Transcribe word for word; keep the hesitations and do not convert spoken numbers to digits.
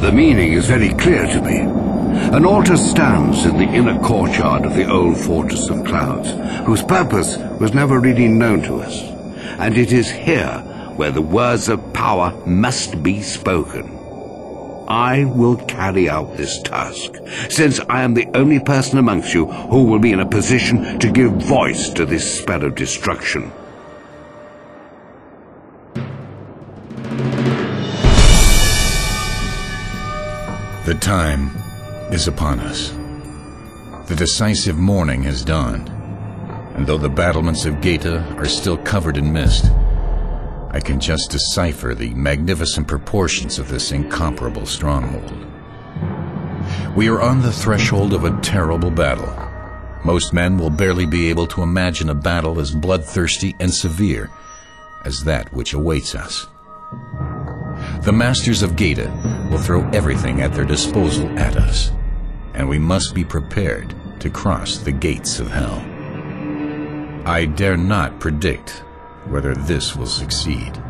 The meaning is very clear to me. An altar stands in the inner courtyard of the old Fortress of Clouds, whose purpose was never really known to us. And it is here where the words of power must be spoken. I will carry out this task, since I am the only person amongst you who will be in a position to give voice to this spell of destruction. The time is upon us. The decisive morning has dawned, and though the battlements of Gaeta are still covered in mist, I can just decipher the magnificent proportions of this incomparable stronghold. We are on the threshold of a terrible battle. Most men will barely be able to imagine a battle as bloodthirsty and severe as that which awaits us. The masters of Gaeta will throw everything at their disposal at us, and we must be prepared to cross the gates of hell. I dare not predict whether this will succeed.